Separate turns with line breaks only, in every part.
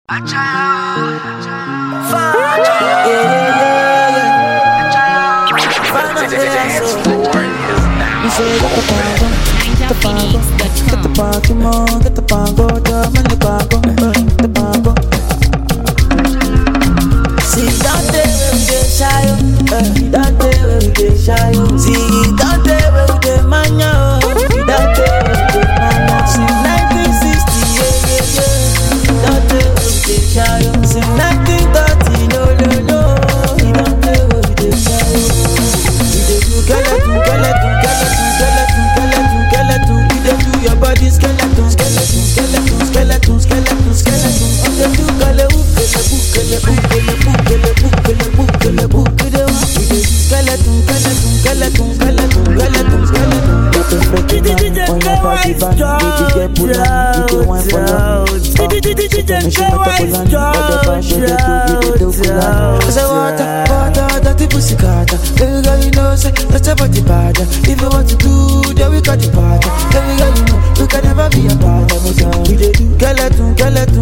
If you want to do, then we got the party. Then we got you can never be a part of us. We dey do skeleton.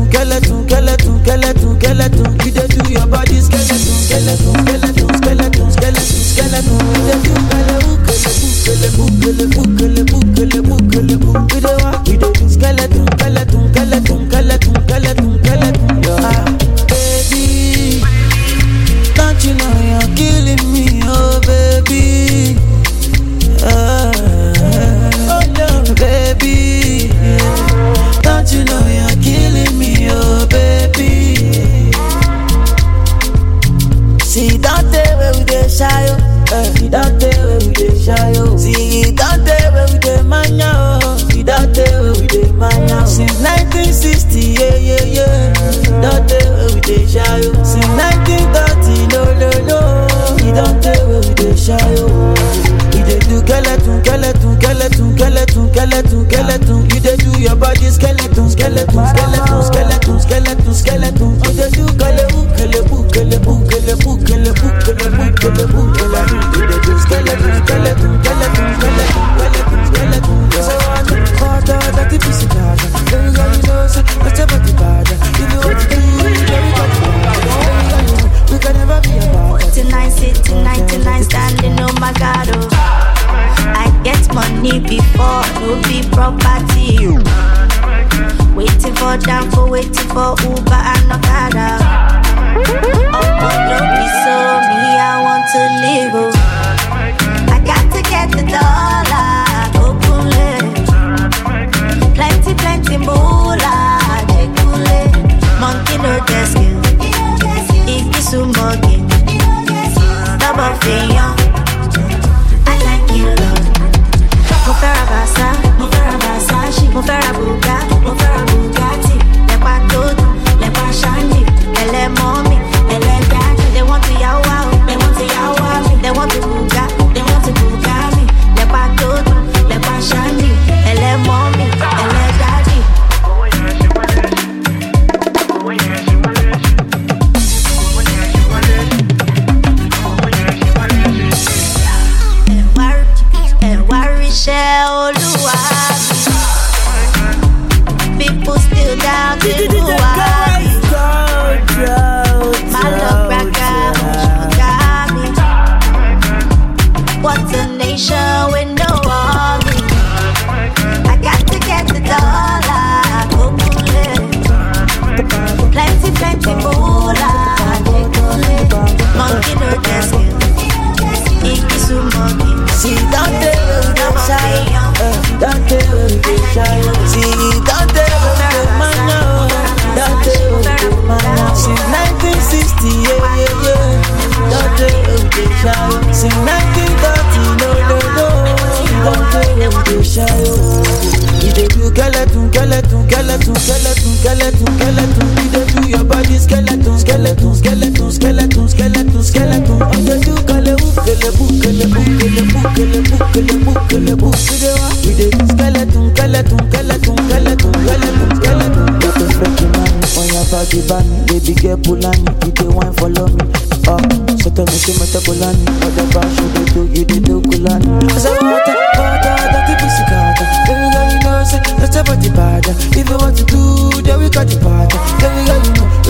You dey do your body skeleton. We dey do we dey do skeleton. Baby, don't you know you're killing me, oh baby. Baby, don't you know you're killing me, oh baby. See that day where we dey shy, see that day where we dey shy, see that day where we dey mania, see that day where we dey mania. Since 1960, yeah. That day where we dey shy, since 1930, no. See that day where we dey shy, we dey do skeleton. You dey do your body skeleton. You dey do Sitting 99 standing, oh my God, oh. I get money before, no be property. Waiting for Danfo, waiting for Uber and Okada. Oh, no be so, me, I want to live, oh. I got to get the dollar, open it. Plenty moolah, dekule. Monkey no get skill, Ikisu monkey. Double fiyon, I like you, love. Mo fẹ́ ra Versace, mo fẹ́ ra Bugatti. Lẹ́pa tó dùn, lẹ́pa shiny, ẹlẹ́mọ́ mi, ẹlẹ́dàájú. They want to yawa o, they want to yawa mi. They want to buga mi. Lẹ́pa tó dùn, lẹ́pa shiny, ẹlẹ́mọ́ mi, ẹlẹ́dàájú. Olúwa, people still down to Olúwa. My love got me. What's a nation with no army? I got to get the dollar, plenty moolah. Monkey no desk, Ikisu monkey. See that day where we dey shy, that day where we dey shy. See that day where we dey mania, that day where we dey mania. Since 1960, yeah. That day where we dey shy. Since 1930, no. That day where we dey shy. We dey do skeleton. We dey do your body skeleton. We dey do skeleton. Baby girl Pulani, you dey wine follow me. So tell me she meta Pulani, whatever you dey do Kulani. I say water, that pussy carter. Baby girl, you know say that's about the bad. If you want to do, then we got the party. Baby girl, you know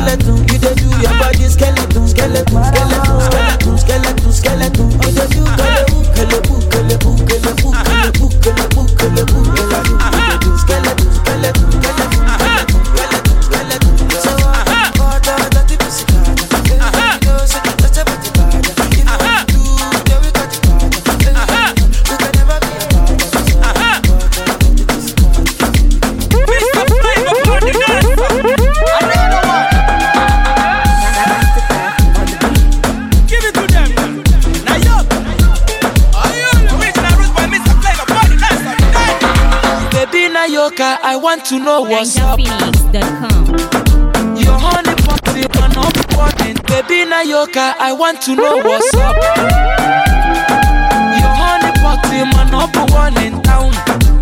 skeleton. You dey do your body skeleton, skeleton, skeleton, skeleton, skeleton, skeleton. Oh, you do kelebu, kelebu, kelebu, kelebu, kelebu, kelebu, kelebu. You dey do skeleton, skeleton, skeleton, skeleton, skeleton, skeleton. So all the physical, you know, say that's a body bad. You know what to do, then we got it bad. We can never be apart.
Give it to them. Now yo, are you original roots by Mr. Flavor? Party dance on that.
Baby Nayoka, I want to know what's up.
NinjaPhoenix.com.
Your honey party on up morning. Baby Nayoka, I want to know what's up. Your honey party man up one in town.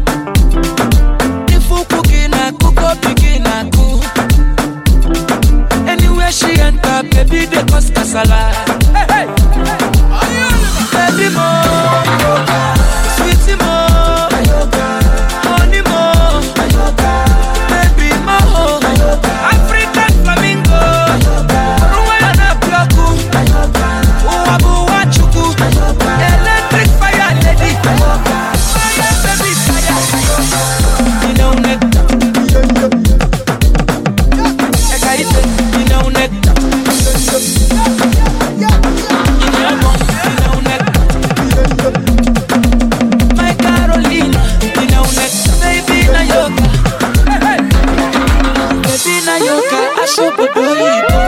If you cooking a cook up begin a cook. Anywhere she enter, baby they cause casala.
Hey, hey. Are you
Baby mo, sweetie mo, honey mo, baby mo,
African flamingo?
Ruwana Pioku, Uwabu Wachuku, electric fire lady, fire baby fire. You know nectar, Ekaite, you know nectar, you know nectar, my Carolina, you know nectar, baby Nayoka, baby Nayoka, Ashobodoyibo,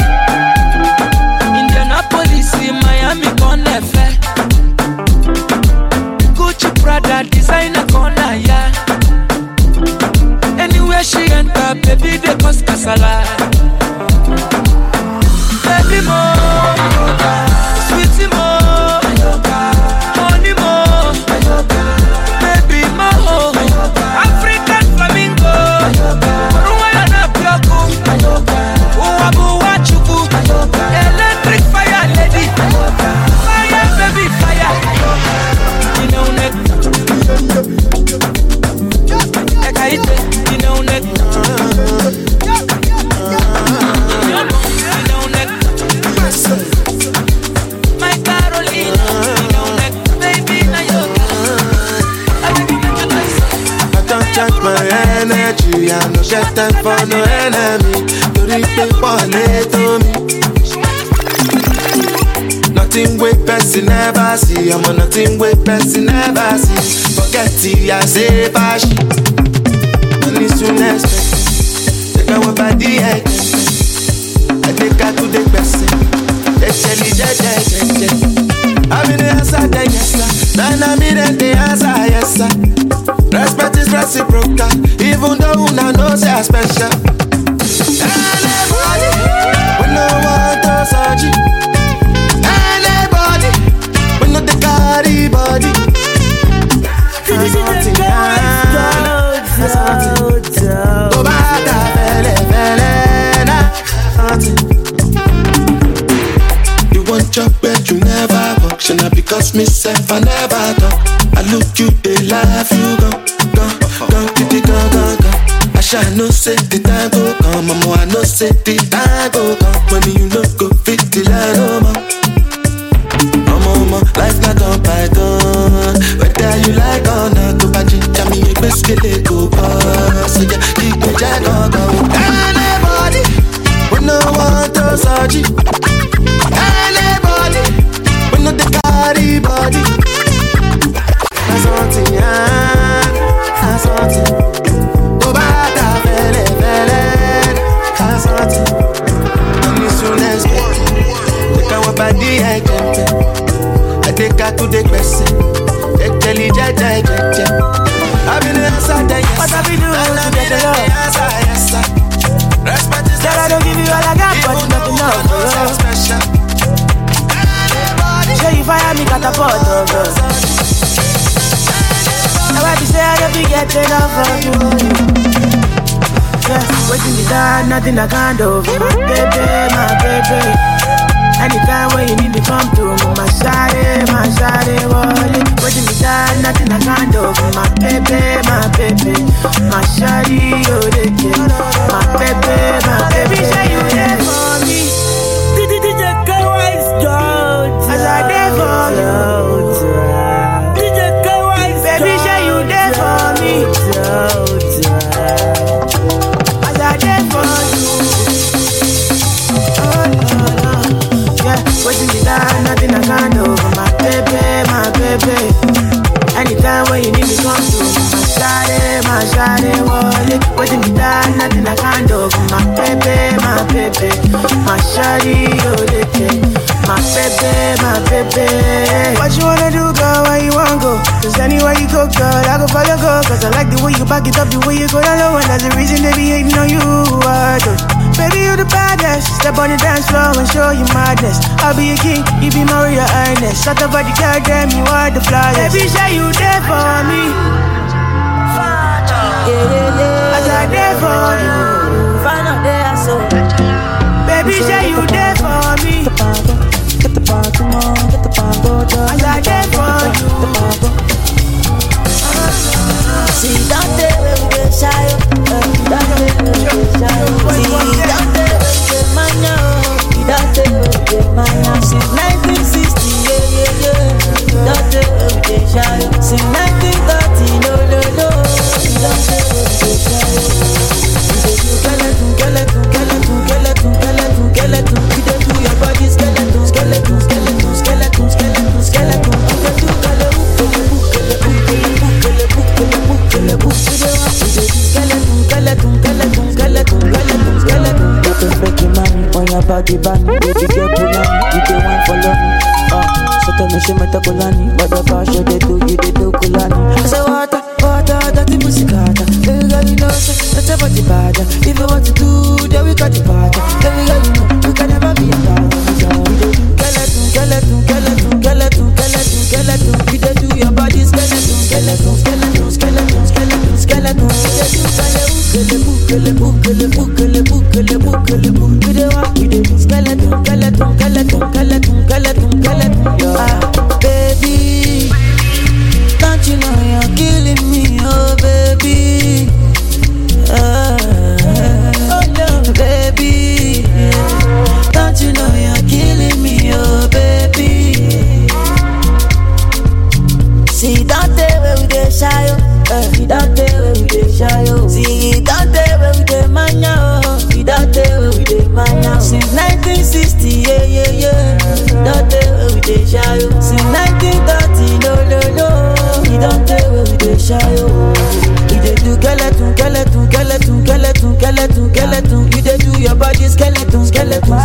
Indianapolis, Miami, Conefe, Gucci, Prada, designer corner, yeah. Anywhere she enter, baby they cause casala. Baby mo, sweetie mo, honey mo, baby mo,
African flamingo?
Ruwana Pioku, Uwabu Wachuku, electric fire lady, fire baby fire. You know nectar, Ekaite, you know nectar, you know nectar, my Carolina, you know nectar, baby Nayoka. I think you make it nice.
I don't charge my energy, I no get time for no enemy. To reap it to me. Nothing with person never see, I'm on nothing with person never see. Forget it, I say bashi. Money soon expect. Take our body, I take her to the person. I'm in the answer, then yes sir. Then I'm in the answer, yes sir. Respect is reciprocal, even though una know say I'm special. Anybody, we no want to search it. Anybody, we no the carry body. Go back, fele, na. You want your bed, you never function. Because myself, I never talk. I look you, they laugh, you go, go. I shall no say the time go come, mama. I no say the time go come. When you no go fit the line, oh mama. Life not on python. Whether you like or not, to buy it, me a biscuit, go pass. So yeah, keep me jack on go. Anybody, we no want to search it. Anybody, we no the carry body. That's something, that's something. Go back, fele, that's something. And as soon as take our body, I jump. I take her to the person. Jelly, jaja. I've been answer, yes. What have you do to get the love? Yes, sir. Respect is
Said I don't give you all I got, but you got enough, bro. Show you fire me, got a photo, bro. Now I be say I don't be getting enough of you. Yeah, waiting me down, nothing I can't do. My baby, my baby. Anytime when you need me, come to me, my shawty, wallet. Waiting me down, nothing I can't do. My baby, my shawty, oh, they get. My baby, say you there for me.
DJ K-Wise George.
As I there for you.
DJ K-Wise George.
Baby, say you there for me. As I there for you. Oh, no, no. Yeah, waiting me down, nothing I can't do. My baby. Anytime when you need me, come through. My shawty, wallet. Waiting me down, nothing I can't do. My baby. My shawty, oh, they take. My baby. What you wanna do, girl? Where you wanna go? Cause anywhere you go, girl, I go follow, go. Cause I like the way you back it up, the way you go down low. And that's the reason they be hating on you. Baby, you the baddest. Step on the dance floor and show you madness. I'll be a king, you be my real highness. Shut up, body, girl, damn, you are the flyest. Baby, say you there for me. As I there for you. Baby, say you there for me. As I there for you.
See, don't they when we get shy. See, don't they when we get mania. Don't they when we get mania. Since 1960, yeah. Don't they when we get shy. Since 1930, no. Don't they when we get shy. Skeleton. You don't do your body skeleton. You don't do body bunny, baby girl pull on me, you the one follow me. So tell me she meta kulani, but the bash they do, you they do kulani. I say water, dirty pussy carter. Baby girl you know that's a body bad. If you want to do, then we got the party. Baby girl you know we can never be apart. Skeleton. You they do your body skeleton. You they do baby, don't you know you're killing me, oh baby. Oh no, baby, don't you know you're killing me, oh baby. See, don't they when we get shy, see, don't they when we get shy, see, don't they when we get mania, see, don't they when we get mania. Since 1960, yeah. Don't they when we get shy, since 1930, no. See, don't they when we get shy, you they do skeleton. You they do your body skeleton. You they do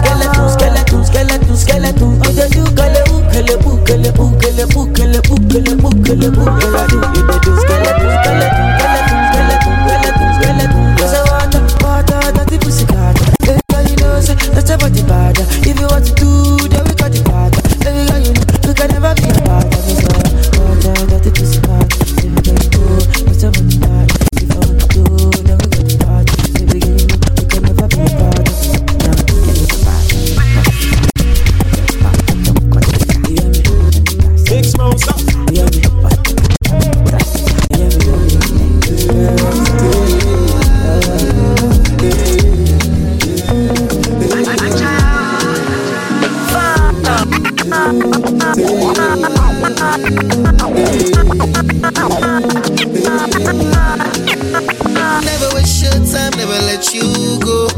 So water, dirty pussy carter. Baby girl, you know that's a body bad. If you want to do, then we got the party. Baby girl, you know we can never be apart. Water, dirty pussy carter. Baby girl, you know that's a body bad. If I want to do, then we got the party. Baby girl, you know we can never be apart.
Big smoke up.
Never waste your time, never let you go.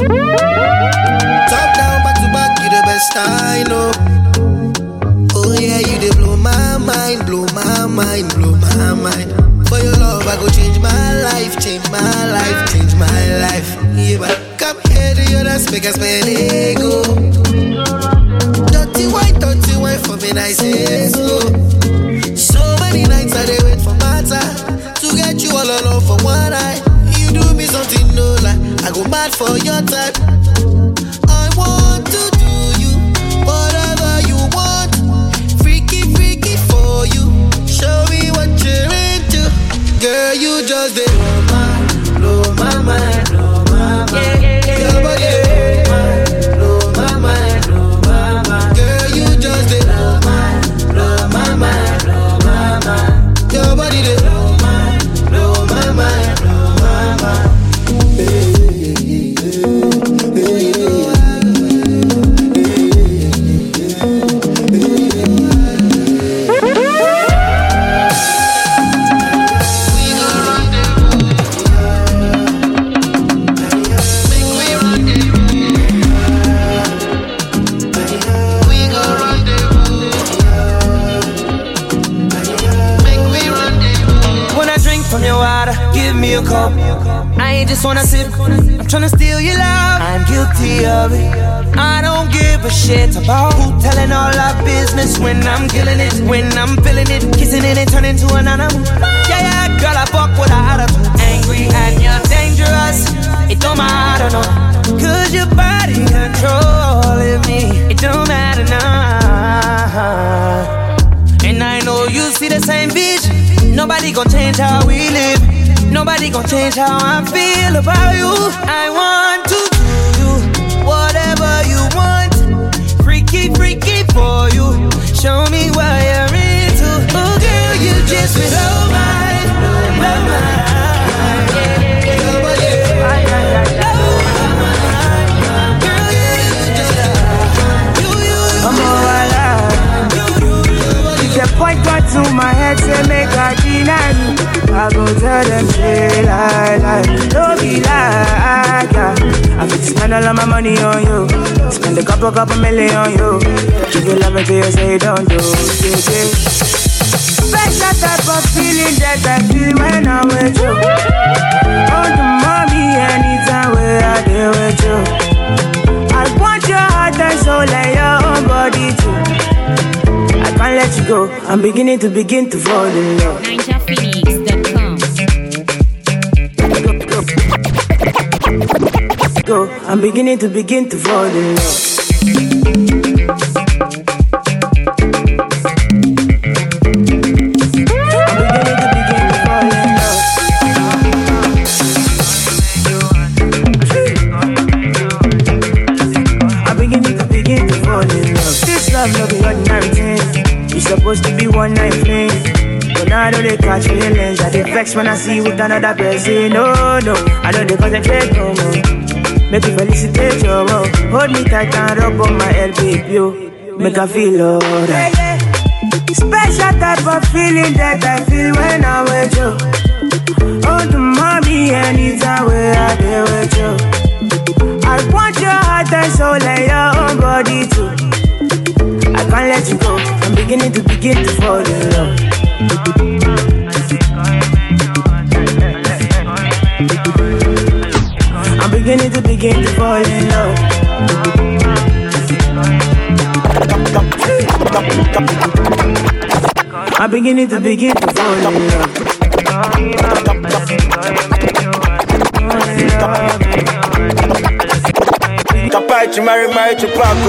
Top down, back to back, you the best I know. Oh yeah, you dey blow my mind. For your love, I go change my life. Yeah, but come here to your dance, make us spend ego. Dirty wine for me, I say so. So many nights I dey wait for my time to get you all alone for one night. You do me something no lie, I go mad for your type. I want to do you whatever you want, freaky for you. Show me what you're into, girl. You just dey blow my mind. Your body blow my mind. Girl, you just dey blow my mind.
wanna sip, I'm tryna steal your love. I'm guilty of it. I don't give a shit about who telling all our business when I'm killing it, when I'm feeling it, kissing it and turning to an animal. Yeah, girl, I fuck with a attitude. Angry and you're dangerous. It don't matter, no. Cause your body controlling me. It don't matter now. And I know you see the same vision. Nobody gon' change how we live. Nobody gon' change how I feel about you. I want to do you whatever you want. Freaky, freaky for you. Show me what you're into. Oh girl, you just blow my mind. Point God to my head, say make I deny you. I go tell them, say lie, don't be like, yeah. I fit spend all of my money on you. Spend a couple million on you. Give you love until you say don't do, yeah. Special type of feeling that I feel when I'm with you. Oh, the mommy, anytime where I deal with you. I want your heart and soul and your own body too. I can't let you go. I'm beginning to fall in love.
NinjaPhoenix.com.
Go. I'm beginning to fall in love. I'm beginning to fall in love. This love no be ordinary thing. It's supposed to be one night fling, but now I know they catch feelings. I get vexed when I see you with another person. No, I don't they concentrate no more. Make you felicitate your love. Hold me tight and rub on my head, baby, yo. Make I feel alright. Special type of feeling that I feel when I'm with you. Oh, the mommy, anytime where I deal with you. I want your heart and soul and your own body too. I can't let you go. I'm beginning to fall in love. I'm beginning to fall in love. I'm beginning to fall in love.
Capace, Mary, Chupaco.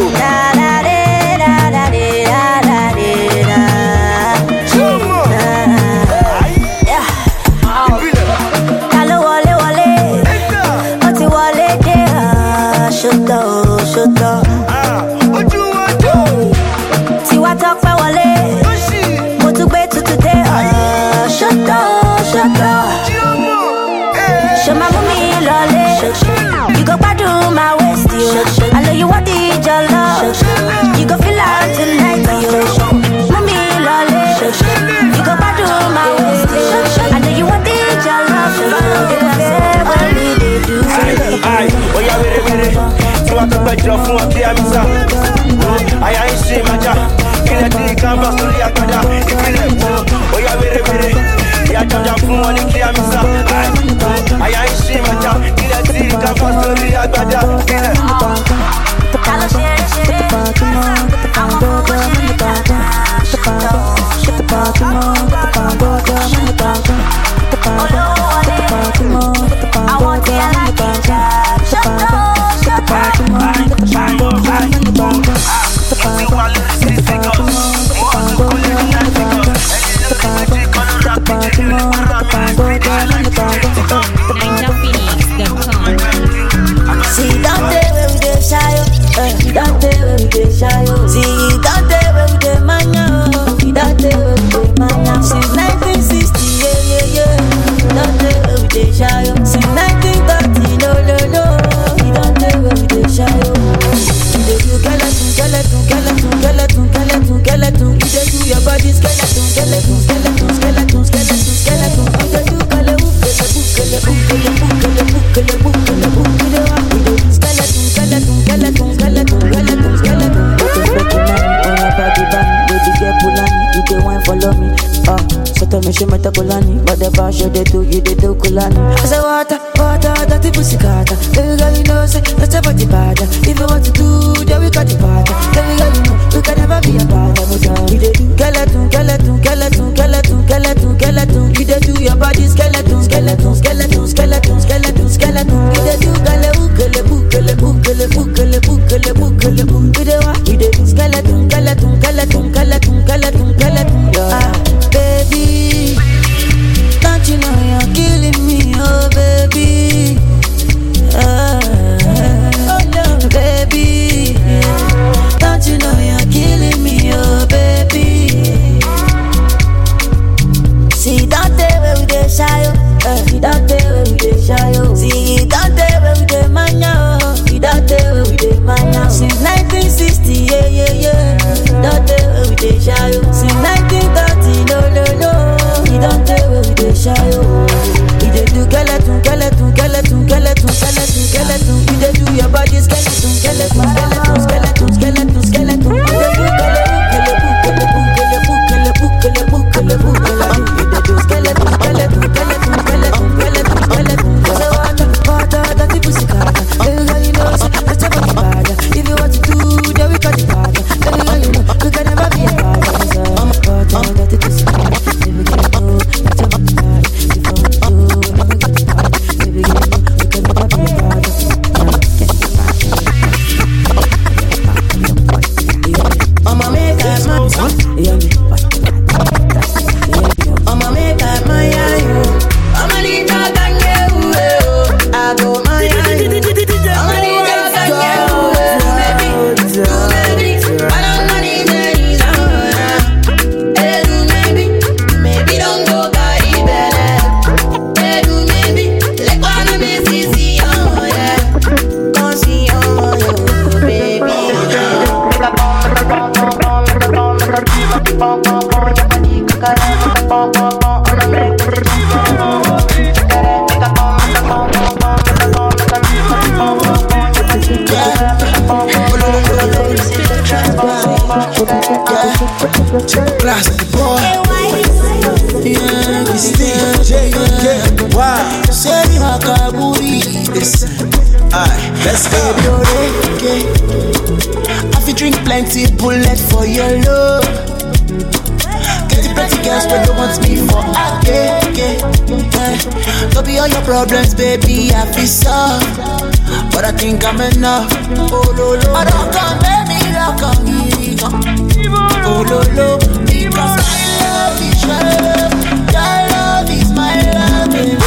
You go back to my waist, you. I know you want it, your love. You go feel out tonight, you. Mommy, lolly. You go back to my waist, you. I know you want it, your love. You go feel what we do.
Aye, oh yeah, very. So I can bet you for a Kiamisa. I ain't seen my job. Kill a canvas to the Akada. Oh yeah, very. Yeah, jump from one Kiamisa. I ain't seen my job. Kill a canvas to the Akada.
See that day when we dey shy, that day when we dey shy. See that day when we dey mania, that day when we dey mania. Since 1960, yeah. That day when we dey shy. Since 1930, no. That day when we dey shy. You dey do skeleton. You dey do your body skeleton. You dey do follow me, so tell me she meta kulani, whatever should they do, you they do kulani. I say water, dirty pussy carter. Every girl you know say that's a body bad. If you want to do, then we got the part. Every girl you know you can never be a bad. We dey do skeleton, skeleton, skeleton, skeleton, skeleton, skeleton. You dey do your body skeleton, skeleton, skeleton, skeleton, skeleton, skeleton. You dey do skeleton, skeleton, skeleton, skeleton. We dey what? We dey do skeleton, skeleton, skeleton, skeleton, skeleton, skeleton. Baby, don't you know you're killing me, oh baby. Oh no, baby. Don't you know you're killing me, oh baby. See, don't tell where we dey shy, oh. See, don't tell where we dey shy, oh. See, don't tell where we dey mania, oh. See, don't tell where we dey mania. Since 1960, yeah, yeah, yeah. Don't tell where we dey shy, oh. Since 1930, no, no, no. See, don't tell where we dey shy, oh. We dey do skeleton, skeleton, skeleton, skeleton, skeleton, skeleton. We dey do your body skeleton, skeleton, skeleton, skeleton, skeleton, skeleton. We dey do
Let's go. I fi drink plenty bullet for your love. Get the pretty girls but don't want me for don't be all your problems, baby, I feel soft. But I think I'm enough. Oh, lo, lo. I don't come, baby, lock on me. Oh, lo, lo. Because my love is your love. Your love is my love, baby.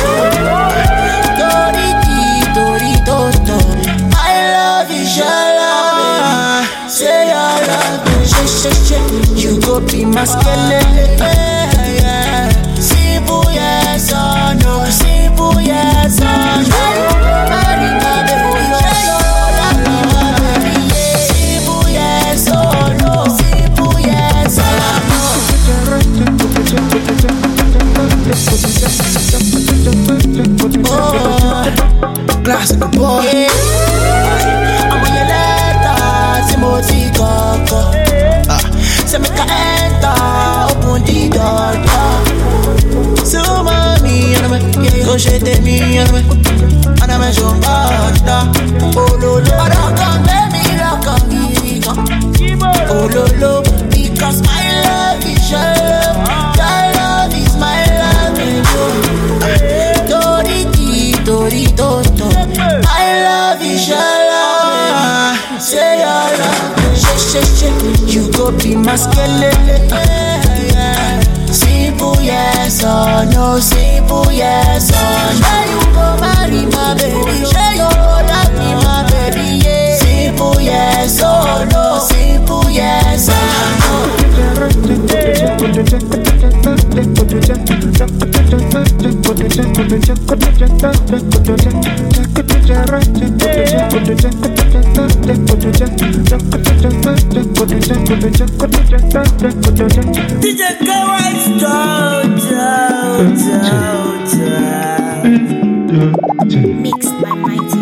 My love is your love, baby. Say your love, baby. You go be my skeleton. Simple yes or no. Simple yes or no. Marry my baby. Say your love, baby. Simple yes or no. Simple yes or no. Oh, classic boy. I'm on your letter, Timothy Coco. Say make I enter, open the door. So mommy, go shake me, and I'm a show butter. Oh lo lo, I don't come, baby, lock on me. Oh lo lo, because my love is your love. Your love is my love, baby. Tori, my love is your love. Say your love. You go be my skeleton. Simple yes or no. Simple yes or no. Say you go marry my baby. Say you love me, my baby. Yeah. Simple yes or no. Simple yes or no.
DJ K-Wise, mixed by Mighty.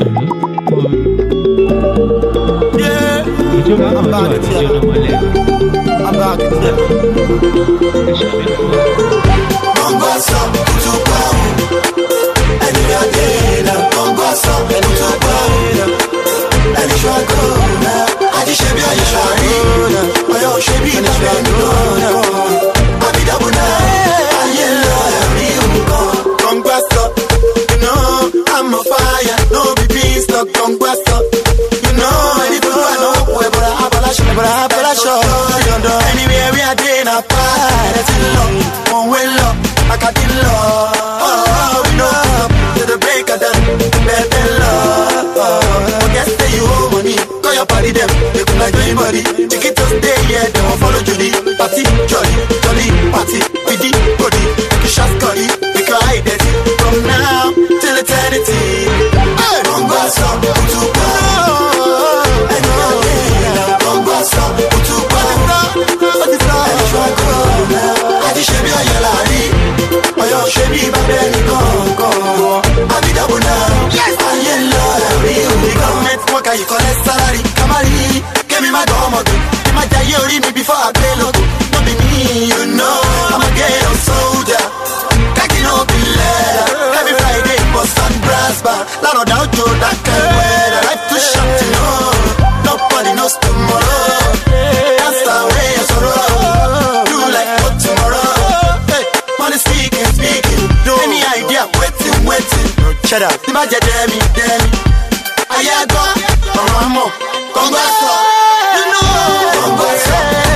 Yeah, I'm back at Bongo stop to pound. And we are dead. Bongo Shebi Ayeshari, Oyo Shebi Nabeniko, Abidabuna, Ayelari Uko, Conquesta. You know I'm on fire, no be beans, no conquesta. You know anything I know, but I have a show. Anywhere we are doing a party, love, one way love, I got it love. Oh, we know to the break of dawn, better love. Guess that you owe money, call your party them, they could like anybody. Take it to stay, yeah, they won't follow Judy. Party, jolly, jolly, party, pity, body, make you shot curry, make your identity. From now till eternity. Hey, Congo stop, Utuba. And Congo stop, Utuba. Adi shebi ayelari, oyo shebi babeni Congo. Abidabuna, ayelari. The government worker, you collect salary. Kamari, give me my domodo. Give my diary me before I pay logo. Don't be me, you know I'm a ghetto soldier. Packing up in leather. Every Friday, bust and brass bar. Lot of doubt to that kind of weather. Life too short to know. Nobody knows tomorrow. That's the way I sorrow. Do like what tomorrow. Hey, money speaking. Any idea? Waiting. Shut up. Imagine Demi. Ayago, Mamo, Congrats. You know, Congrats.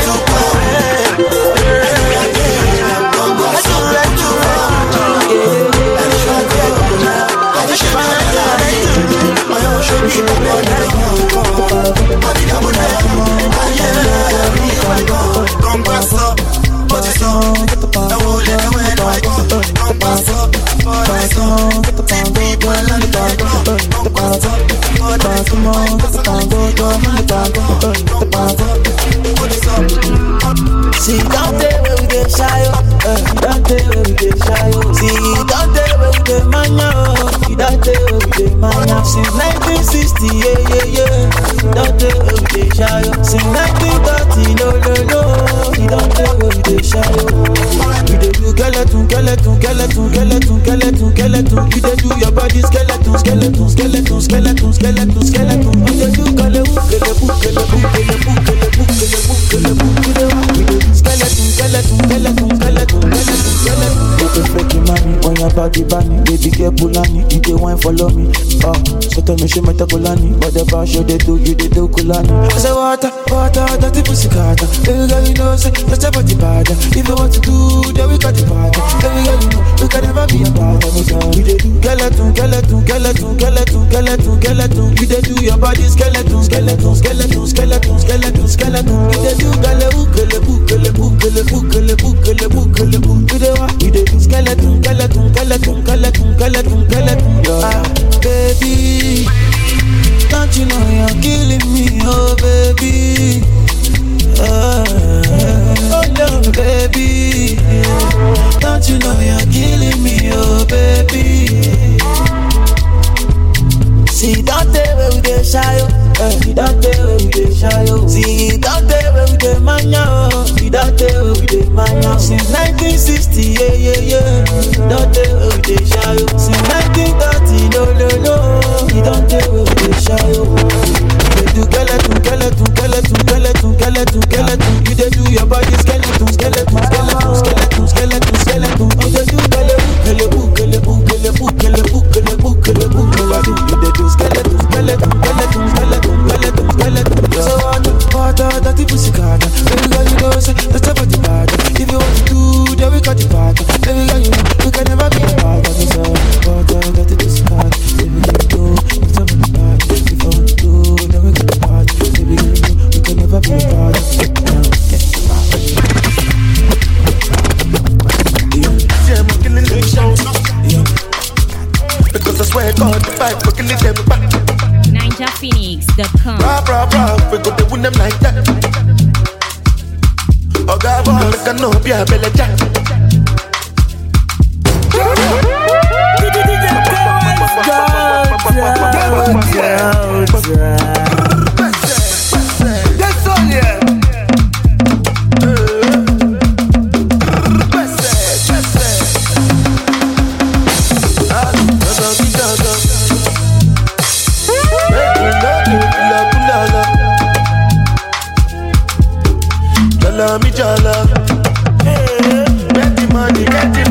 See, don't tell where we get shy, don't tell where we get shy. See, don't tell where we get mania, don't tell where we get mania. Since 1960, yeah. Don't tell where we get shy. Since 1930, no. Don't tell where we get shy. We dey do skeleton. You dey do your body skeleton. We dey do skeleton. Money on your body, bunny, baby girl Pulani, you dey wine follow me. So tell me she meta Kulani, but the bar show they do Kulani. I say water, dirty pussy carter. Baby girl you know say that's your body bad. If you want to do, then we got the party. Baby girl you know we can never be apart. We dey do skeleton. You dey do your body skeleton. You dey do baby, don't you know you're killing me, oh baby. Oh no, baby, don't you know you're killing me, oh baby. See, don't tell where we get shy, don't tell where we get shy. See, don't tell where we get mania, don't tell where we get mania. Since 1960, yeah. Don't tell where we get shy. Since 1930, no. Don't tell where we get shy. You do skeleton. You dey do your body skeleton. You dey do So water, dirty pussy carter. Baby girl, you know say that's your body bad. If you want to do, then we got the party. Baby girl, you know we can never be apart. So water, dirty pussy carter. Baby girl, you know it's your body bad. If you want to do, then we got the party. Baby girl, you know we can never be apart.
Because I swear God, the vibe, we're killing them back.
NinjaPhoenix.com.
We go to win them like that. Oh God, like I know, be a belly jack. That's all, yeah.
jala. Get the money,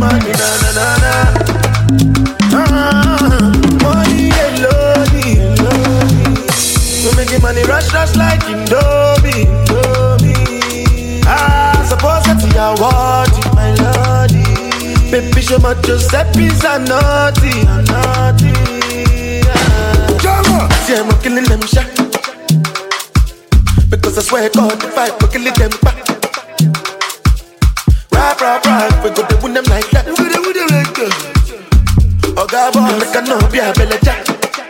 na. Money alone. We making money rush like Indomie. Suppose that you are worthy, my lordy. Baby, show my Giuseppe's a naughty. See, I'm killing them shot. Because I swear God, if I kill them back. Right, we go to win them like that. Oh, God, boy, make a no be a belly jack.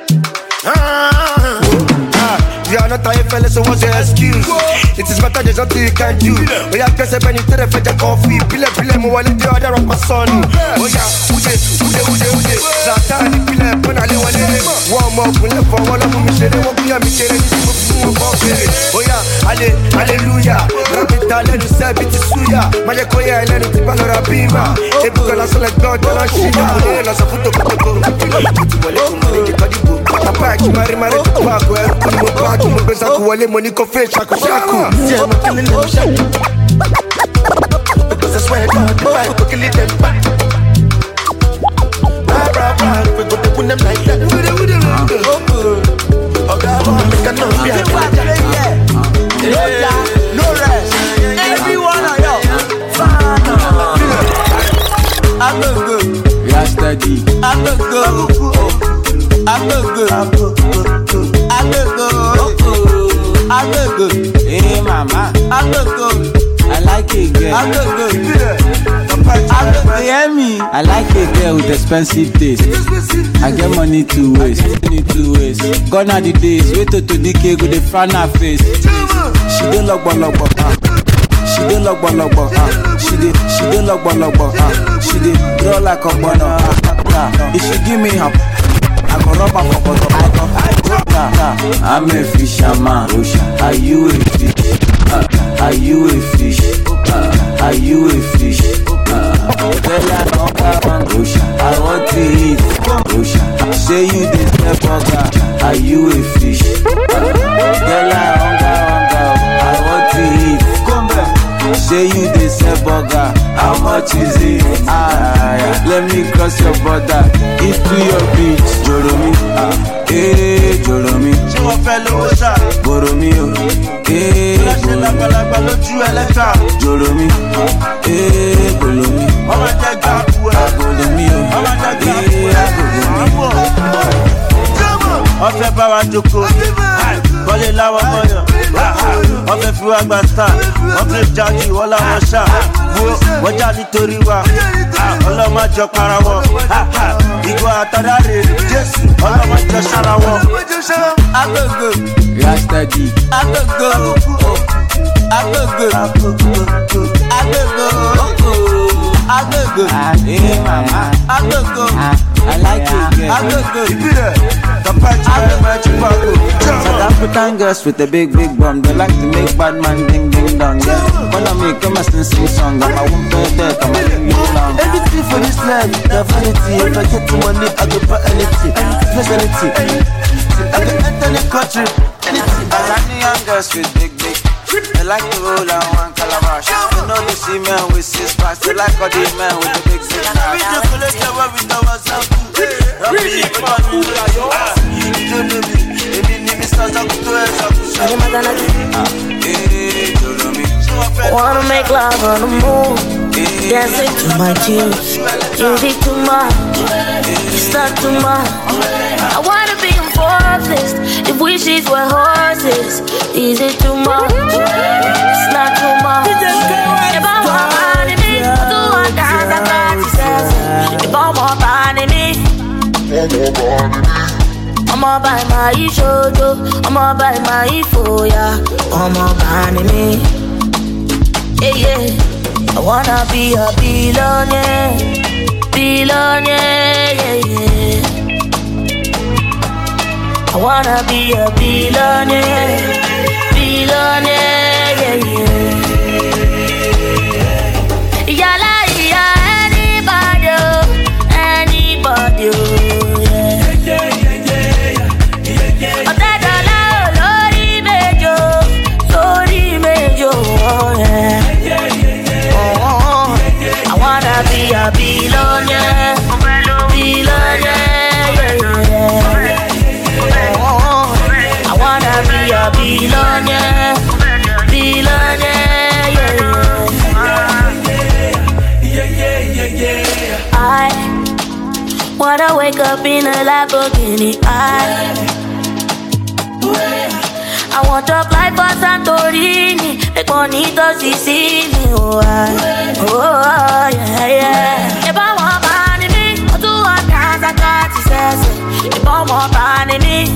You are not a fella, so what's your excuse? It is better there's nothing you can do. We have to say when you tell the fed coffee. Pile, mo wale the other of my son. Oh yeah, ude. Satani pile, puna le wale. One more, pule for one of me, share one pia, me share this move. Oh yeah, hallelujah. Rapita, let us say it is suya. Majekoya, let us tipalo rapima. Ebuka la sola God, la shida. La safuto kuto. Papa, mari, pako, Kumupesa kuwale money kofe shaku.
See, I'm killing them shot. Because I swear God, if I go kill them back. Right, we go to win them like that. Oh God, boy, make a no be a
No rest. Everyone on yo. I'm good.
We are steady.
I'm good.
Hey mama,
I'm good.
I like a girl.
I'm good.
Hear me? I like a girl with expensive taste. I get money to waste. Gone are the days. Wait to DK with the front her face. She don't lock She don't lock She don't lock She dey draw like a banana. If she give me her, I go rub her for bottom. I'm a fisherman. Are you a fish? Are you a fish? Are you a fish? I want to eat. Say you the step burger. Are you a fish? Girl, I want to eat. Say you the step burger. How much is it? Let me cross your border into your beach. Joromi, Joromi.
Ṣé wọ́n fẹ́ lówó ṣá?
Boromi o,
Láṣẹ lágbàlagbà lójú ẹlẹ́ta.
Joromi, Bolomi.
Ọmọ jẹ́ gbàgbó ẹ̀.
Bolomi o,
Ọmọ jẹ́ gbàgbó ẹ̀. Wọ́n fẹ́ bá wa jókòó. Kọ́lé láwọn mọ́yàn. Wọ́n fẹ́ fi wá gba star. Wọ́n fẹ́ jáde wọ́n láwọn ṣá. Wọ́n já nítorí wa. Ọlọ́mọ jọ para wọn. Ìgò àtàdáre Jésù. Ọlọ́mọ jọ ṣára wọn.
Agogo.
we are steady.
Agogo.
Hey mama,
Agogo.
I like a girl.
Agogo.
South African girls with a big bum. They like to make bad man ding ding dong. Yeah. Wanna make a mess and sing song. I'm a woman there, I'm a ding ding dong.
Anything for this life, the vanity. If I get the money, I go buy anything. Anything. I can enter the country. Anything.
Tanzanian girls with big. They like to roll on one calabash. They know they see men with 6 packs. They like all the men with the big six
Wanna make love on the moon, dancing to my tunes. Music too much, it's not too much. I wanna be enforced. If wishes were horses, is it too much? It's not too much. If I want money, me, I do want dance at 37. If I want money, me, I'ma buy my shojo, I'ma buy my foya, I'ma buy me. Yeah, I wanna be a billionaire, yeah. I wanna be a billionaire, yeah. Yala, anybody, yeah. Otedala, lori mejo, yeah. wake up in a Lamborghini. I want to fly for Santorini, make money to Sicily. Oh, yeah. If I want money, me, I do want dance, I got to say. If I want money, me,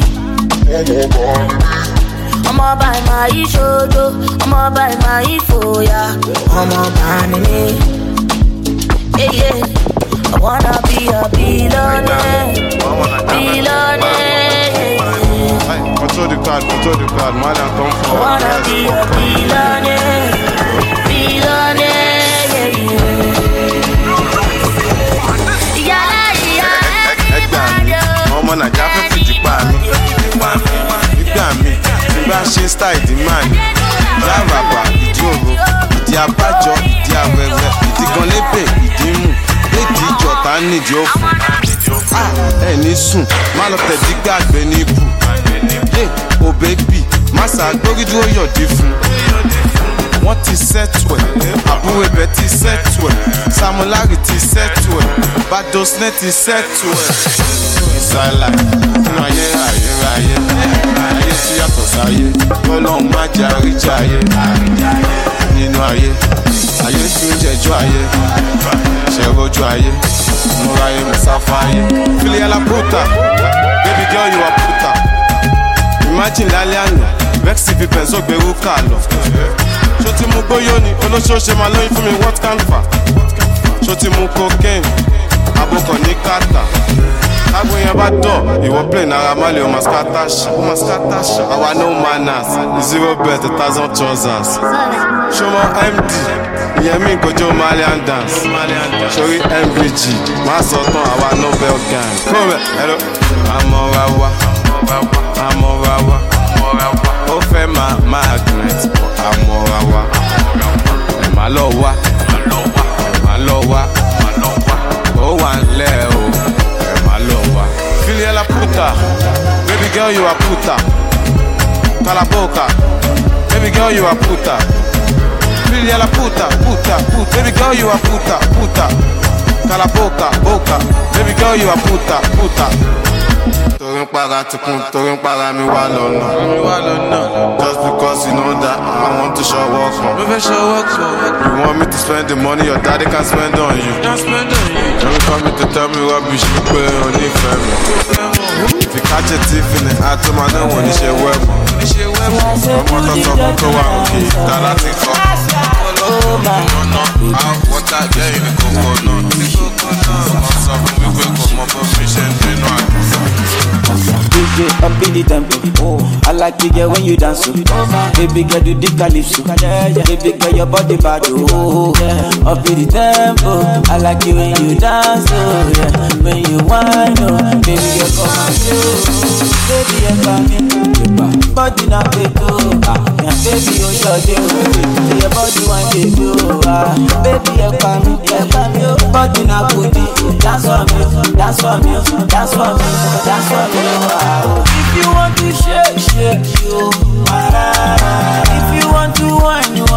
I'ma buy my shoto, I'ma buy my foya, I'ma buy me. Yeah. I wanna be a billionaire.
Control the card, man, and come for.
I wanna be a billionaire.
Ọmọ Nàìjíríà fẹ́ fìdí pa mi. Nígbà mi, tí bá ṣe style ìdí máa ní. Lábàbà, ìdí òru, ìdí abájọ, ìdí awẹ́wẹ́, ìdí gan lébè, ìdí mú. Lédi ìjọta nídìí òfò. Ẹni sùn, má lọ tẹ̀dí gbàgbé ní ibù. O baby, má ṣàgbórí dúró yọ̀dí fún. Wọ́n ti settle ẹ̀, àbúrò ibẹ̀ ti settle ẹ̀, Samulari ti settle ẹ̀, Badosne ti settle ẹ̀. Ìsàlà nínú ayé tí yàtọ̀ sáyé, Ọlọ́run má jẹ́ àríjàyé. Nínú ayé tí ń jẹjọ́ ayé, ṣẹ̀rọ̀jú ayé, múra ayé, mùsáfà ayé. Filiya la puta, baby girl you are puta. Imagine lálẹ́ àná, vex fi pẹ̀sọ́ gbèrú kà lọ. Ṣó ti mú gbóyó ni, olóṣooṣe máa lóyún fún mi, what can fa? Ṣó ti mú cocaine, abokọ̀ ní kàtà. Tágbó yẹn bá dọ̀, ìwọ play náírà má lè o mascataṣa. Àwa no manners, 0 bet 1,000 trousers. Ṣó mọ MD, ìyẹn mi kojú Malian dance. Ṣorí MVG, má sọ tán àwa Nobel gang. Kúrò ẹ̀rọ, àmọ́ra wa. Ó fẹ́ máa magnet, àmọ́ra wa. Ẹ má lọ wá. Ó wà nílẹ̀ o, ẹ má lọ wá. Filiya la puta, baby girl you are puta. Calaboca, baby girl you are puta. Filiya la puta, baby girl you are puta. Calaboca, baby girl you are puta. Torí ń para tikun, torí ń para mi wá lọ́nà. Just because you know that I want to show up. You want me to spend the money your daddy can spend on you. Don't come me to tell me rubbish, you pé o nífẹ̀ẹ́ mi. If you catch a thief in the act, man, no one is your web. Ọmọ tó sọ fún tó wà òkè, tá láti kọ́. Àwọn wọ́tà jẹ́ ìní kókó náà. Wọ́n sọ fún mi pé kò mọ bó fi ṣe ń dénú àgbẹ̀.
DJ up in the tempo, I like it girl when you dance. Baby girl do the calypso, baby girl your body bad. Up in the tempo, I like it when you dance. When you whine, baby girl come and show. Baby you come in, body not big too. Baby you shut it, your body want to do. Baby you come in, body not good. Dance for me. If you want to shake you. If you want to whine you.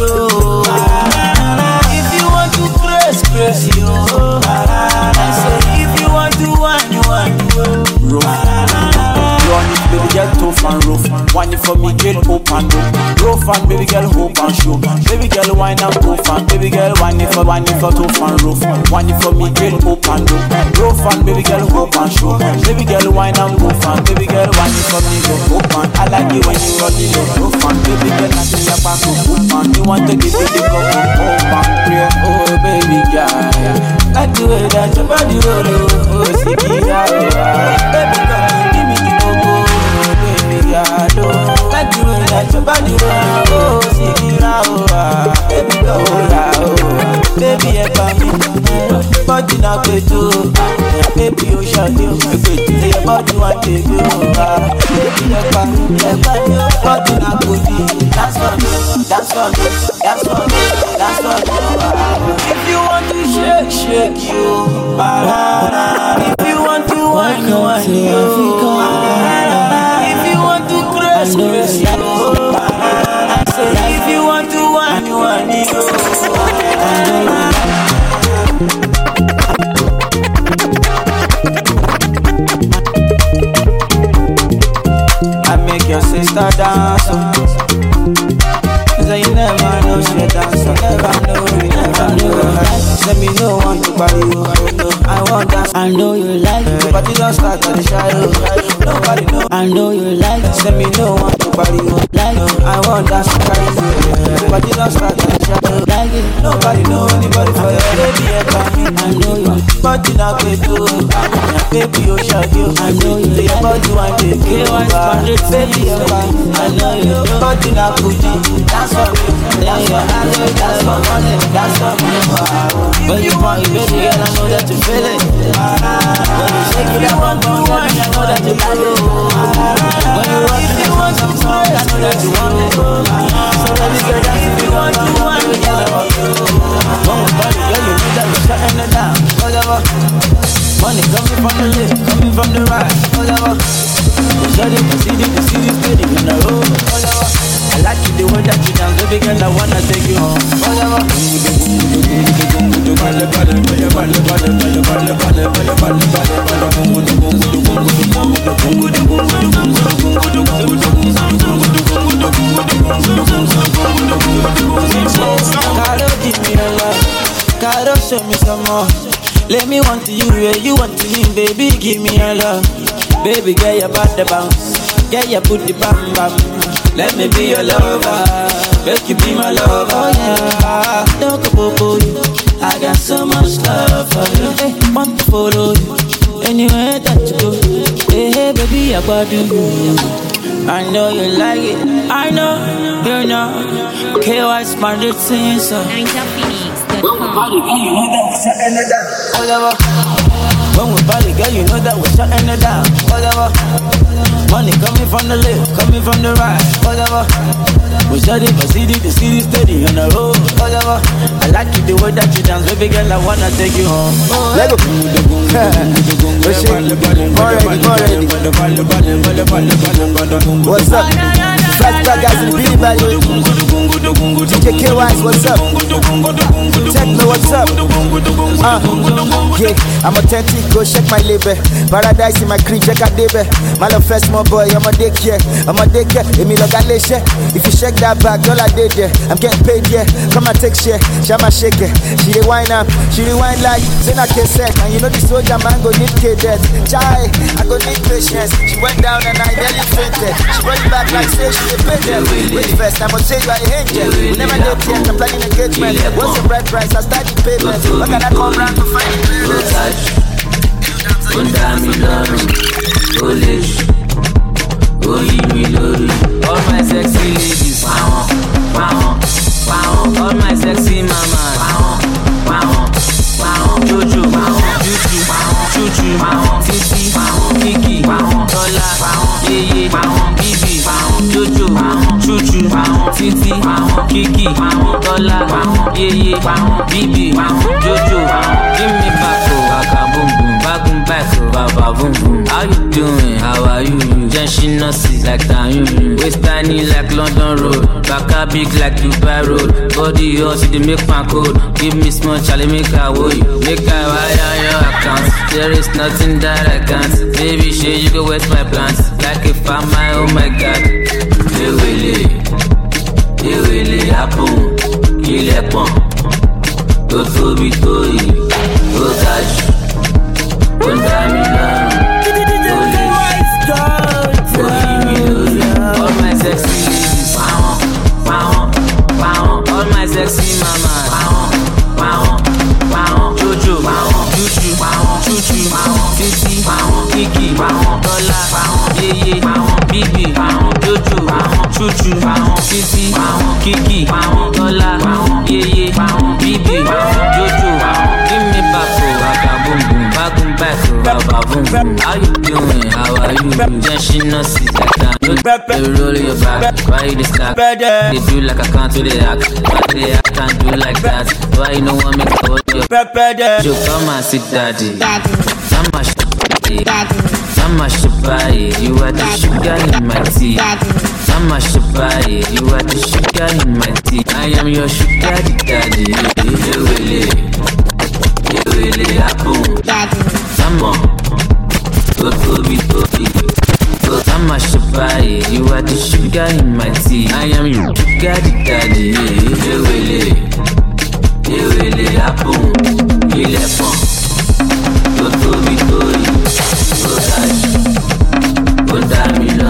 If you want to press you. I say if you want to whine you. Run it, baby girl, tough and rough. Whine it for me, girl, hope and dope. Rough and baby girl, hope and show. Baby girl, whine and tough and baby girl, whine it for tough and rough. Whine it for me, girl, hope and dope. Rough and baby girl, hope and show. Baby girl, whine and tough and baby girl, whine it for me, go hope and. I like it when you roll it up, rough and baby girl, I think you're back to hope and. You want to give it the cup of hope and pray. Oh baby girl, like the way that your body roll, oh sticky baby girl, give me the coco, baby girl, like the way that your body roll, oh sticky baby girl, baby you come body not good too, baby you shut you, your body want to go, baby you come body not good, that's for me. If you want to shake you, if you want to whine you, if you want to press you, I say if you want to whine you. I know you like it.
Let me know what nobody won't
Like it.
I want that carry you. Nobody lost that shot.
Like it.
Nobody know anybody for your baby.
I know you.
But you not going to. Baby, you shot you.
I know you.
Your body one day.
Baby,
I know you. But you not good. That's for me. That's for money. That's for me.
When you want it, baby girl, I know that you feel it. When you shake it up, I know that you like it. When you rock it, you want some song, I know that you want it. So baby girl, that's if you want it, baby girl. When we party, girl, you know that we're shutting it down. Whatever. Money coming from the left, coming from the right. Whatever. We shut it, we see this steady in the road. Whatever. I like you the way that you dance, baby girl, I wanna take you home. Whatever.
Caro, give me a love. Caro, show me some more. Let me want to you where you want to me, baby, give me a love. Baby, get your body bounce, get your booty bam bam. Let me be your lover, make you be my lover, oh yeah. Don't go for you, I got so much love for you. Hey, want to follow you, anywhere that you go. Hey, baby, I body you. I know you like it, I know, you know. KY smart it since so. Whatever. When we party, girl, you know that we're shutting it down. Whatever. Money coming from the left, coming from the right. Whatever. We shut it, but see the city steady on the road. Whatever. I like you the way that you dance, baby girl. I wanna take you home. Let go. What's up? Fast back guys in the beat by you. DJ KY's, what's up? Techno, what's up? Yeah, I'm authentic, go check my label. Paradise in my crib, check out baby. My love first, my boy, I'm a daycare. Emi loga leshe. If you shake that back, all I did there. I'm getting paid, yeah. Come and take share, shama shake it. She dey wine up, she dey wine like Zena K-Set. And you know the soldier man go need K-Death. Chai, I go need patience. She went down and I nearly fainted. She brought it back like say she dey pay them. Wait first, I must say you are a angel. We never did yet, I'm planning engagement. What's the bride price? I start the payment. What can I come round to find the payment?
All my sexy ladies, all my sexy mamas, Jojo, Chuchu, Titi, Kiki, Tola, Yeye, Bibi, Jojo, Chuchu, Titi, Kiki, Tola, Yeye, Bibi, Jojo, give me back, boom boom, back back, baba boom boom. How you doing? How are you? Jenshi nurses like Tanyun, waist tiny like London Road, baka big like Dubai Road, body hot, you dey make my code. Give me small Charlie, make I woe you, make I wire your account. There is nothing that I can't. Baby, shit, you go wet my plants like if I'm my, oh my God. It really happen. Kill a pump. Go to be toy. Go touch. Go down me down. All my sexy ladies, all my sexy mamas, Jojo, Chuchu, Titi, Kiki, Tola, Yeye, Bibi, Jojo, Chuchu, Titi, Kiki, Tola, Yeye, Bibi, Jojo, give me back, boom boom, back boom boom. How you doing? How are you? Jenshi nurses like that. You roll your back, why you stack? They do like I can't do the act, but they act can't do like that. Why you no one make a hold your Joe, come and sit daddy. Mama Shabai, you are the sugar in my tea. Mama Shabai, you are the sugar in my tea. I am your sugar daddy. You really happen. Mama, go to be Mama Shabai, you are the sugar in my tea. I am your sugar daddy. You really happen. Il est bon. Go to be go touch. Go down me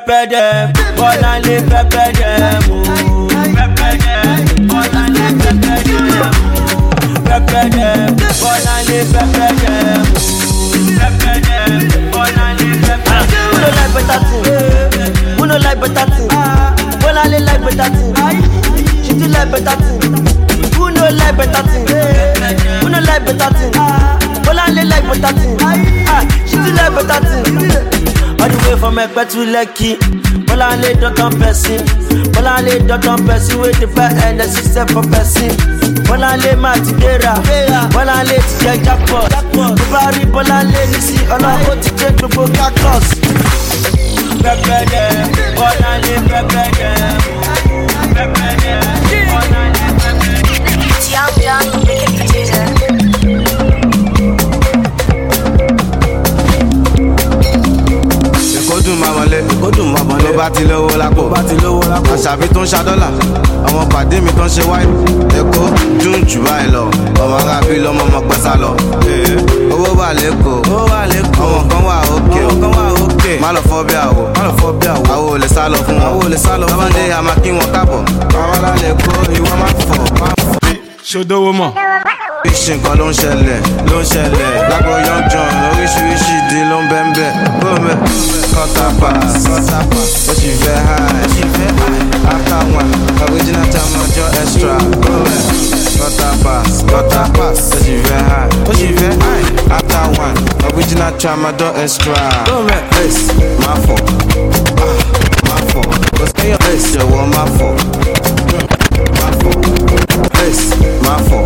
pepper them, Bolale pepper them, pepper them, Bolale pepper them, pepper them, Bolale pepper them, pepper them, Bolale pepper them. Who no like better thing? Who no like better thing? Bolale like better thing. She do like better thing. Who no like better thing? Who no like better thing? Bolale like better thing. She do like better thing. All the way from Ekpe to Lekki, Bolale don't on person. Bolale don't on person with the back and the system for person. Bolale Matidera, Bolale Tije Jackpot. Nobody Bolale Nisi, all I want to take the book across. Pepper them, Bolale pepper them, pepper them, Bolale pepper them.
It's Young John, wicked producer.
Kódùn máa wọlé, ló bá ti lówó lápò, àṣàbí tó ń ṣadọ́là, àwọn pàdé mi tó ń ṣe wáìnì, Èkó dùn jù báyìí lọ, ọmọ arábí lọ́mọ ọmọ pẹ́ sá lọ, owó wà lẹ́kọ̀ọ́, àwọn kan wà òkè, má lọ fọ́ bí àwò, àwò ò lè sá lọ fún wọn, lábàndé àmà kí wọn kábọ̀, àwọn alálẹ̀ kó ìwọ má fọ̀.
Ṣodówó mọ̀.
Oríṣi nǹkan ló ń ṣẹlẹ̀, lágbo Young John oríṣiríṣi ìdí ló ń bẹ́ńbẹ́, bóńbẹ́, quarter pass, ó sì fẹ́ high, after one, original time ọjọ́ extra, bóńbẹ́, quarter pass, ó sì fẹ́ high, after one, original time ọjọ́ extra, bóńbẹ́, máa fọ̀, kò sẹ́yìn jọ̀wọ́ máa fọ̀, máa fọ̀.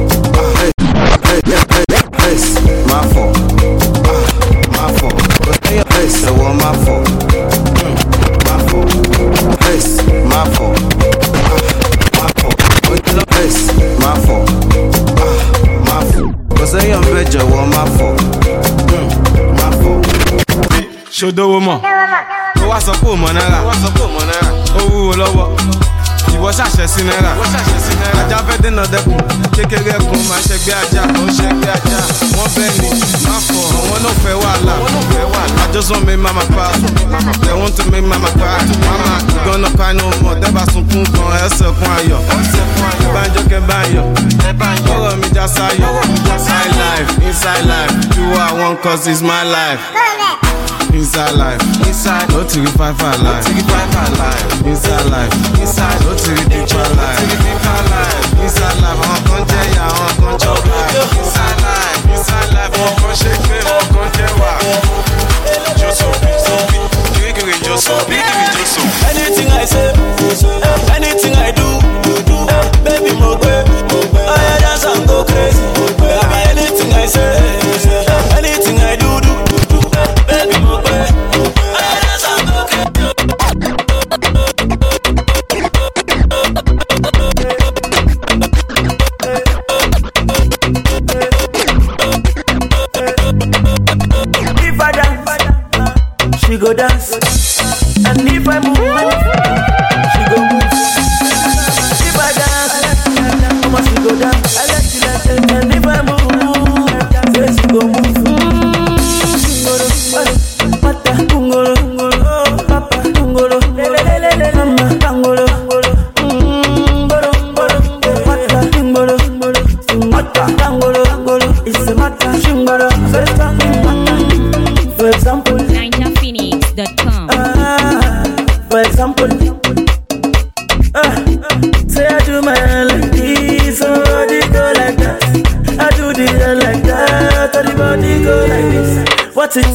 Ṣodówó mọ̀. Ó wá sọ pé ò mọ̀ náírà. Ó wúwo lọ́wọ́. Ìwọ ṣàṣẹ sí náírà. Ajá fẹ́ dènà dẹ́kun. Kékeré ẹkùn máa ṣẹgbẹ́ ajá. Wọ́n bẹ́ẹ̀ ni má fọ̀. Àwọn náà fẹ́ wàhálà. I just want make mama proud. They want to make mama cry. Mama gonna cry no more. Dẹ́bà sunkún kan ẹsẹ̀ kún ayọ̀. Ìbánjọ́ kẹ́ báyọ̀. Ọ̀rọ̀ mi já sáyọ̀. Inside life. Do what I want cause it's my life. Inside life, no to the five life. Inside life, no to the deeper life. Inside life, on conjure ya, on conjure. Inside life, on conjure me, on conjure.
Anything I say, anything I do, baby mo gbe. Oh yeah, dance and go crazy. Baby, anything I say, anything I do. Baby, mo gbe. Oh yeah, dance and go crazy. If I dance, she go dance. And if I move, she go move. If I dance, mama she go dance. I like she like it. And if I move, say she go move. Mata kungolo, papa kungolo, mama kungolo, mata kungolo, mata kungolo, it's a mata kungolo. For example,
NinjaPhoenix.com.
For example, say I do my hair like this, so body go like that. I do the hair like that, so the body go like this. What's it?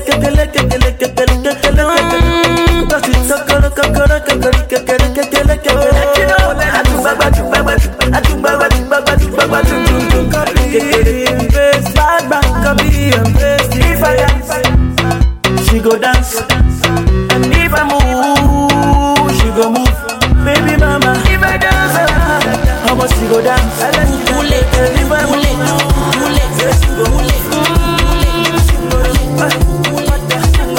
She go dance, and if I move, she go move. Baby mama, if I dance, how much she go dance? I let you pull it, if I pull it, she go pull it.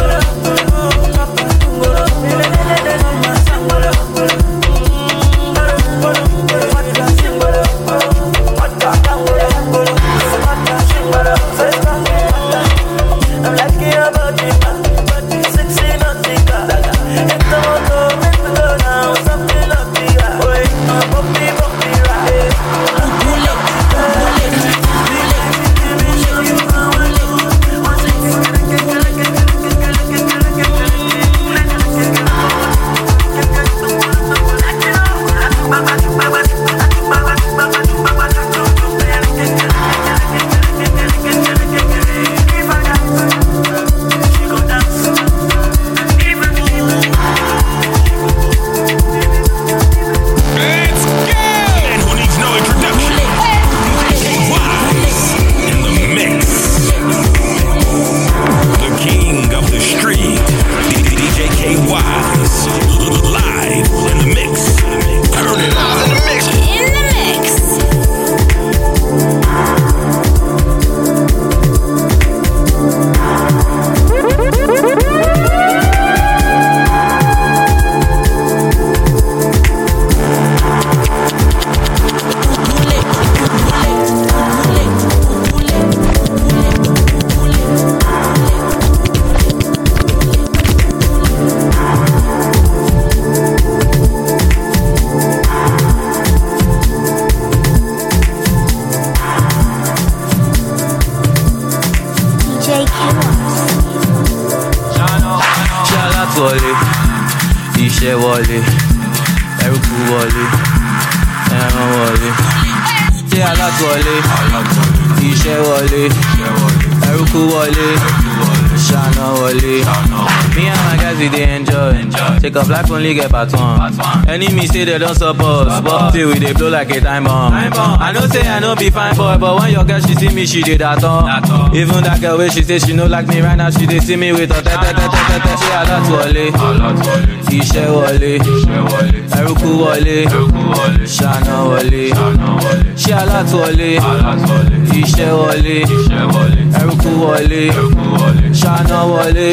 wọlé, ẹran wọlé. Ṣé alátúwọlé, iṣẹ́ wọlé, ẹrúkú wọlé, ṣáná wọlé. Me and my guys we dey enjoy. Take off life only get part one. Enemy say they don't support, but till we dey blow like a time bomb. I know say I no be fine boy, but when your girl she see me, she dey that on. Even that girl wey she say she no like me right now, she dey see me with her tete. Ṣé alátúwọlé, iṣẹ́ wọlé, ẹrúkú wọlé, ṣáná wọlé. Ṣé alátúwọlé, iṣẹ́ wọlé, ẹrúkú wọlé, ṣáná wọlé.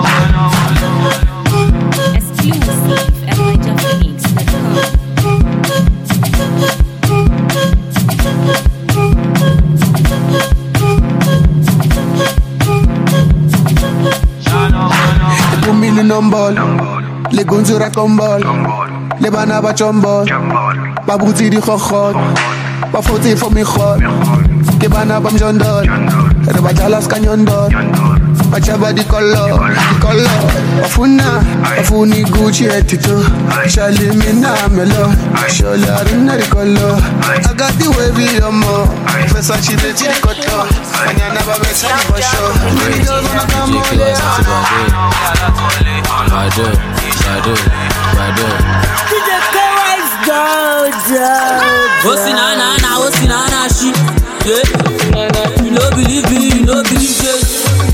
Exclusive at NigerPhoenix.com.
They put me in on ball. Les gonzura con ball. Les banaba chombol. Babouti di khokhot. Ba foti for me khot. Ke banaba mjondol. Reba jalas kanyondol. Bachaba di color. Afuni Gucci etito. Shali mina melo. Shola rina di color. I got the wavy more. Versace de chicoto. Anyana ba besa di bosho. Many girls wanna come on there.
Osinana, she. You no believe me, you no believe this.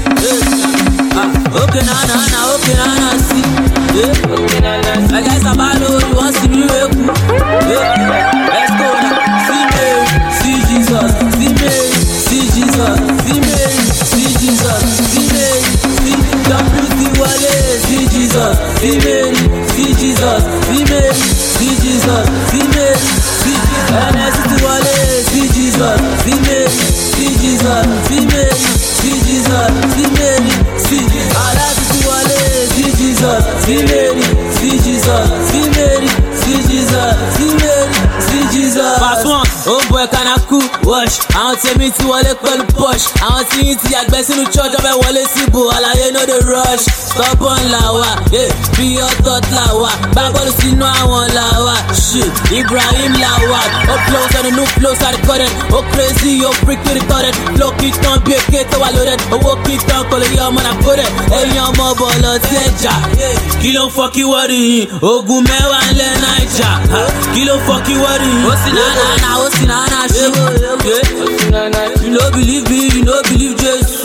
Okay, nana, see. I guess I'm bad, you want to see me wake. Let's go now. See Mary, see Jesus. See Mary, see Jesus. See Mary, see Jesus. See Mary, see W.C. Wale. See Jesus. See Mary, see Jesus. See Mary, see Jesus. See Mary, see N.S.C. Wale. See Jesus. See Mary, see Jesus. See Mary, see Jesus. See Mary, see N.S.C. Wale. See Jesus. See Mary, see Jesus. See Mary, see Jesus. See Mary, see Jesus. Pass one. Oh boy, can I cool? Wash. I don't tell me to wale call push. I don't see it. I guess in the church of a wale sibo. All I know the rush. Stop on lawa. Yeah, be your thought lawa. Bible see no one lawa. Shit, Ibrahim lawa. Oh close and the new flows are recorded. Oh crazy, oh freak to recorded. Flow kick on be a kid to loaded. Oh walk it down, call it your man I put it. Hey your mobile teja. Kilo fuck you worry. Oh good me one le Niger. Kilo fuck you worry. Oh sinana, shit. You no believe me, you no believe Jesus.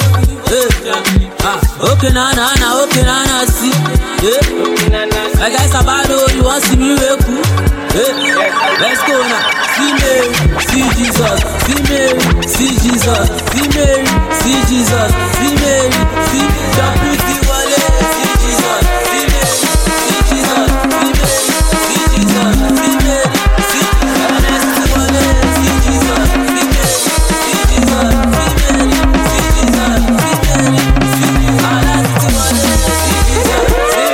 Okay, nana, see. I guess I'm bad, you want to see me wake. Let's go now. See Mary, see Jesus. See Mary, see Jesus. See Mary, see Jesus. See Mary, see W.C. Wale. See Jesus. See Mary, see Jesus. See Mary, see Jesus. See Mary, see N.S.C. Wale. See Jesus. See Mary, see Jesus. See Mary, see Jesus. See Mary, see N.S.C. Wale. See Jesus. See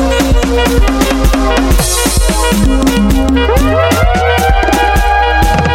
Mary, see Jesus.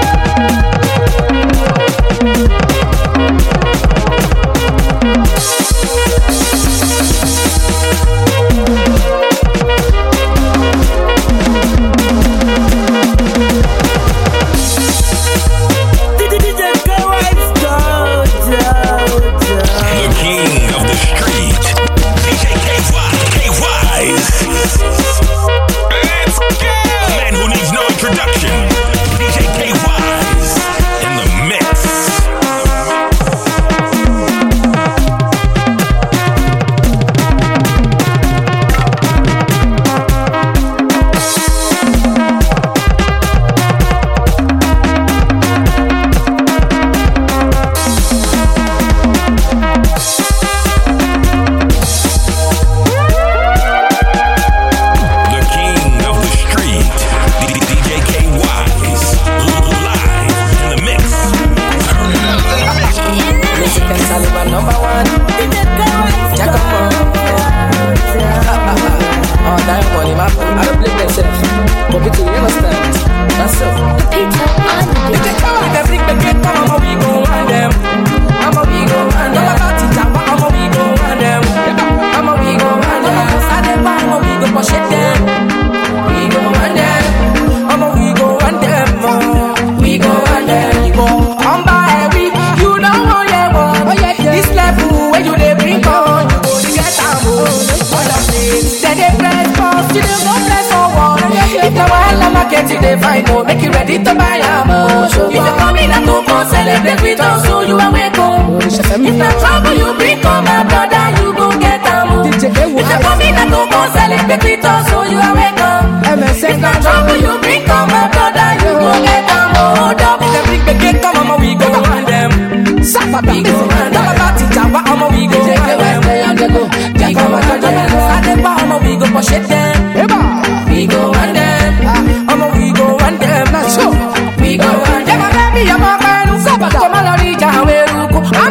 when you dey bring on, you go dey get am o. All of this, they dey press pause, you dey go press forward. If the wahala market you dey find o, make you ready to buy am o. If you come in and to come celebrate with us, so you are welcome. If na trouble you bring come, my brother, you go get am o. If you come in and to come celebrate with us, so you are welcome. If na trouble you bring come, my brother, you go get am o. If the big big come, mama, we go on them. We go on them. Jamba, mama, we go on them. We go on them. Sadepa, mama, we go push it them. We go on them. Mama, we go on them. We go on them. Baby, I'm a man who's up to Malari, Jaweruku. I'm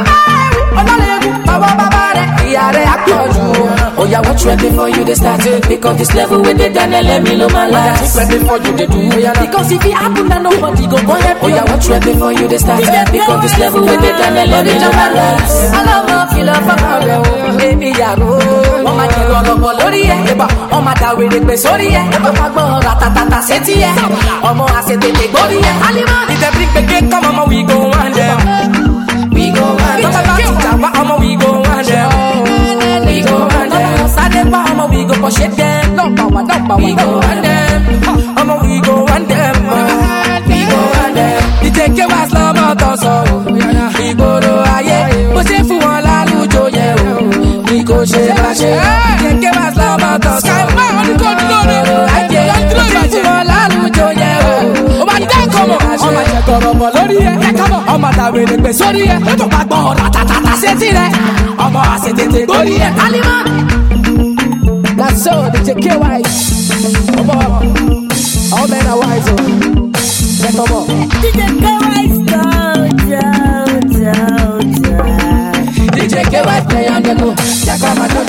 oh yeah, what's ready for you? They start to pick up this level with the Daniel, let me know my life. Ready for you to do because if it happen, then nobody go help. Oh yeah, what's ready for you? They start to pick up this level with the Daniel, let me know my life. I love my feel of a baby, yeah, oh my God, Lori, oh my God, we the sorry, oh my God, Ratata, Seti, oh my Seti, Body, Halima, if the big come on, we go on them. We go on them. We go on them. We go on them. Sadepa, I'ma we go push it them. We go on them. I'ma we go on them. We go on them. The take your ass love out of so. We go to aye. But if you want la lujo ye, we go share la share. The take your ass love out of so. Skyman, you go to the aye. If you want la lujo ye, oh my God, come on. Oh my God, come on, Lori, come on. Oh my God, we the best. Sorry, don't back on. Ratata, seti re. Oh my, seti Lori, Halima. That's so, the JK wise. Come on. All men are wise. Yeah, come on. The JK wise, DJ K wise, play on the go. Yeah, come on,